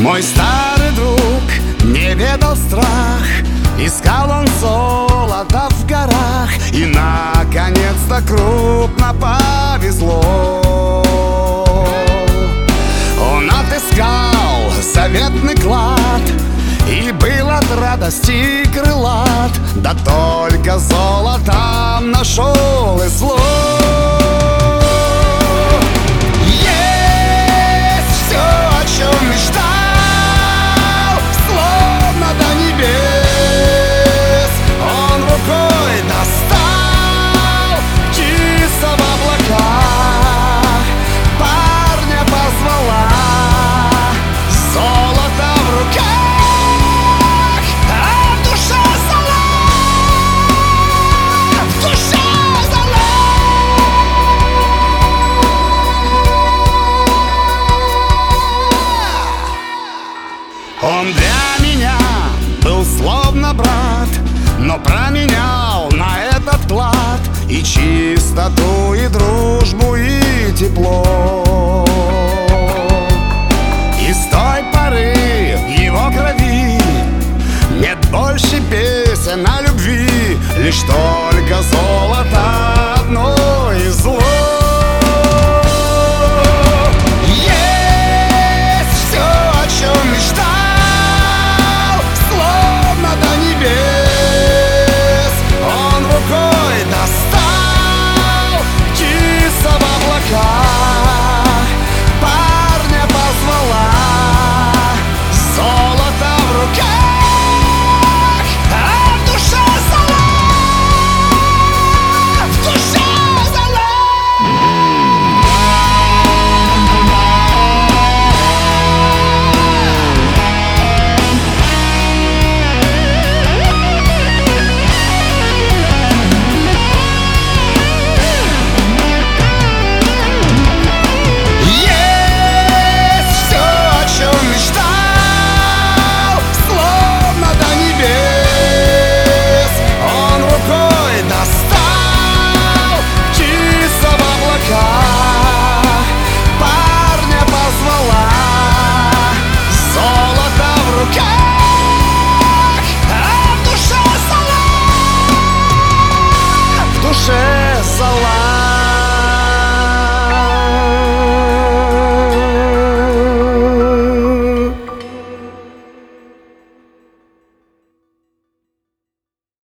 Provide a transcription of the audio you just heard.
Мой старый друг не ведал страх, искал он золото в горах, и наконец-то крупно повезло. Он отыскал заветный клад и был от радости крылат, да только золотом нашел и зло. Есть все, о чем мечтал, словно до небес. Он рукой достал птица в облаках, парня позвала, золото в руках, а в душе зола, в душе зола. Он для меня был словно брат, но променял на этот клад и чистоту, и дружбу, и тепло. И с той поры в его крови нет больше песен о любви, лишь только золото